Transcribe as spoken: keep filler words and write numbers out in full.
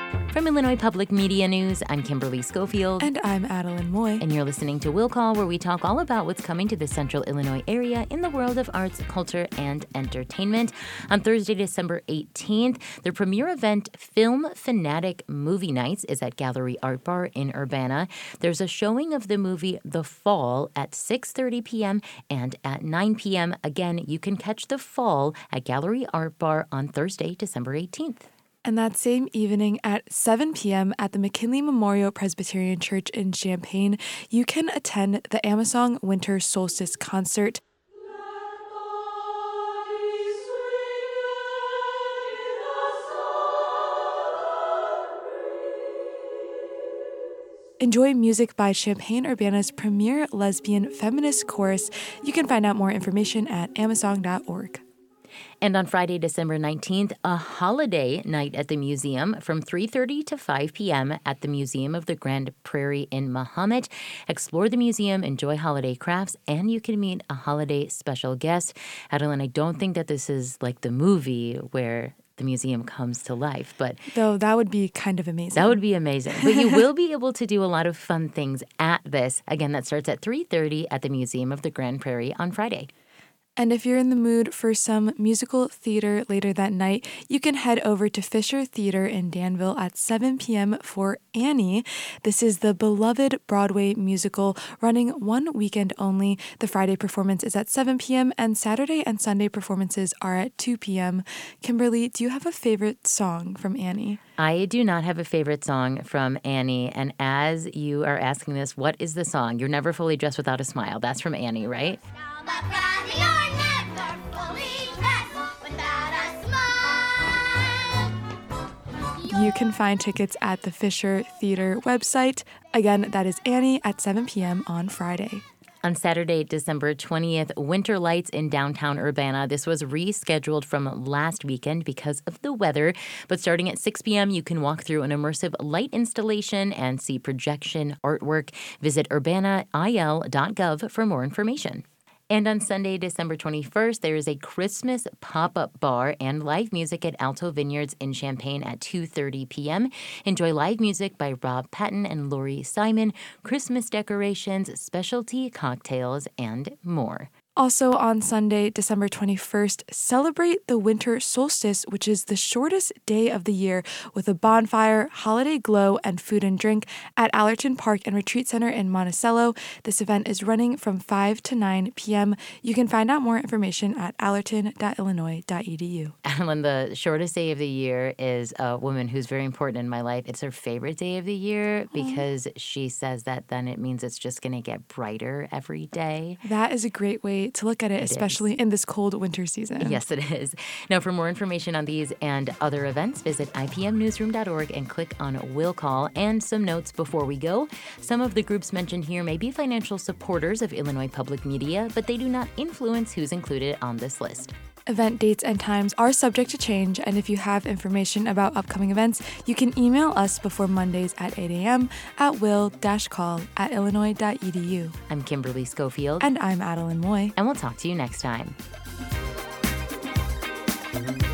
From Illinois Public Media News, I'm Kimberly Schofield. And I'm Adeline Moy. And you're listening to Will Call, where we talk all about what's coming to the Central Illinois area in the world of arts, culture, and entertainment. On Thursday, December eighteenth, the premiere event, Film Fanatic Movie Nights, is at Gallery Art Bar in Urbana. There's a showing of the movie The Fall at six thirty p.m. and at nine p.m. Again, you can catch The Fall at Gallery Art Bar on Thursday, December eighteenth. And that same evening at seven p.m. at the McKinley Memorial Presbyterian Church in Champaign, you can attend the Amasong Winter Solstice Concert. Enjoy music by Champaign-Urbana's premier lesbian feminist chorus. You can find out more information at amasong dot org. And on Friday, December nineteenth, a holiday night at the museum from three thirty to five p.m. at the Museum of the Grand Prairie in Mahomet. Explore the museum, enjoy holiday crafts, and you can meet a holiday special guest. Adeline, I don't think that this is like the movie where the museum comes to life, but though that would be kind of amazing. That would be amazing. But you will be able to do a lot of fun things at this. Again, that starts at three thirty at the Museum of the Grand Prairie on Friday. And if you're in the mood for some musical theater later that night, you can head over to Fisher Theater in Danville at seven p.m. for Annie. This is the beloved Broadway musical running one weekend only. The Friday performance is at seven p.m. and Saturday and Sunday performances are at two p.m. Kimberly, do you have a favorite song from Annie? I do not have a favorite song from Annie. And as you are asking this, what is the song? You're Never Fully Dressed Without a Smile. That's from Annie, right? You can find tickets at the Fisher Theater website. Again, that is Annie at seven p.m. on Friday. On Saturday, December twentieth, Winter Lights in downtown Urbana. This was rescheduled from last weekend because of the weather. But starting at six p.m., you can walk through an immersive light installation and see projection artwork. Visit urbana I L dot gov for more information. And on Sunday, December twenty-first, there is a Christmas pop-up bar and live music at Alto Vineyards in Champaign at two thirty p.m. Enjoy live music by Rob Patton and Lori Simon, Christmas decorations, specialty cocktails, and more. Also on Sunday, December twenty-first, celebrate the winter solstice, which is the shortest day of the year, with a bonfire, holiday glow, and food and drink at Allerton Park and Retreat Center in Monticello. This event is running from five to nine p.m. You can find out more information at allerton dot illinois dot e d u. Adeline, the shortest day of the year is a woman who's very important in my life. It's her favorite day of the year because she says that then it means it's just going to get brighter every day. That is a great way to look at it, it especially is. in this cold winter season. Yes, it is. Now, for more information on these and other events, visit I P M newsroom dot org and click on Will Call. And some notes before we go. Some of the groups mentioned here may be financial supporters of Illinois Public Media, but they do not influence who's included on this list. Event dates and times are subject to change, and if you have information about upcoming events, you can email us before Mondays at eight a.m. at will dash call at illinois dot e d u. I'm Kimberly Schofield. And I'm Adeline Moy. And we'll talk to you next time.